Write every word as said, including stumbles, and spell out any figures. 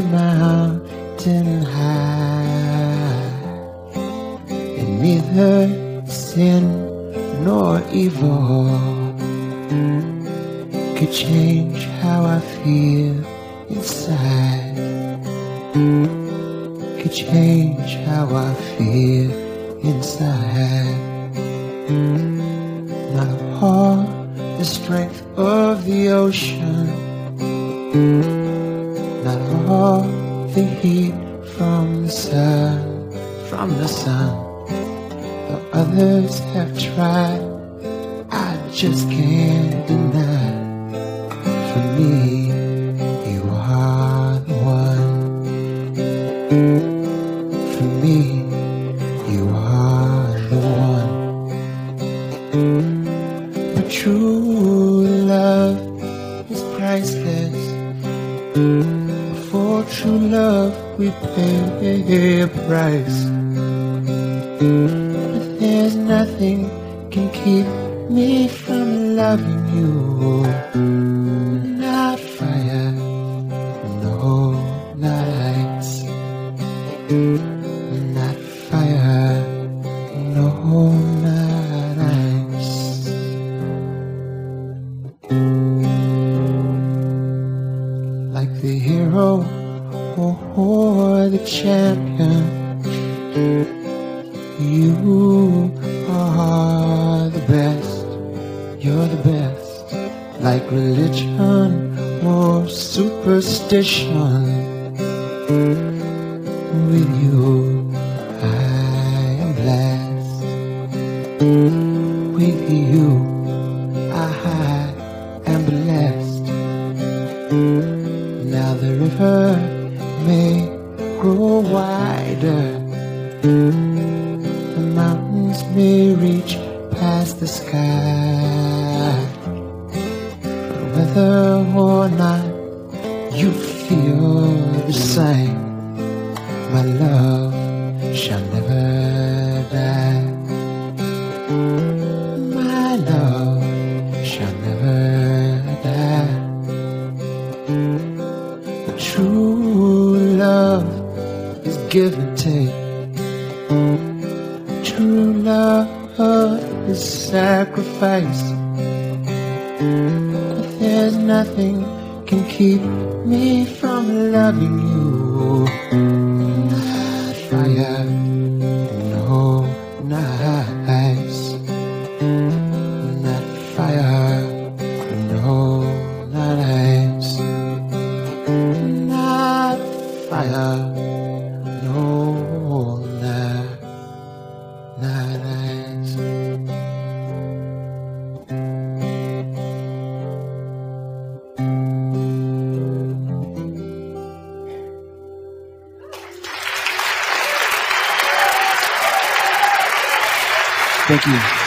mountain high, and neither sin nor evil could change how I feel inside, could change how I feel inside. Not all the strength of the ocean, not all the heat from the sun, from the sun. Though others have tried, I just can't deny. For me, you are the one. For me, you are the one. But true love is priceless. For true love we pay a price. But there's nothing can keep me from loving you. Not fire, no, not ice. Not fire, no, not ice. Like the hero or the champion, you are the best, you're the best. Like religion or superstition, with you I am blessed. With you I am blessed. Now the river may grow wider, the mountains may reach past the sky, but whether or not you feel the same, my love shall never die. My love shall never die. But true love is give and take. True love is sacrifice. But there's nothing can keep me from loving you. Not fire, no, not ice. Not fire, no, not ice. Not fire, no, not, not ice. Thank you.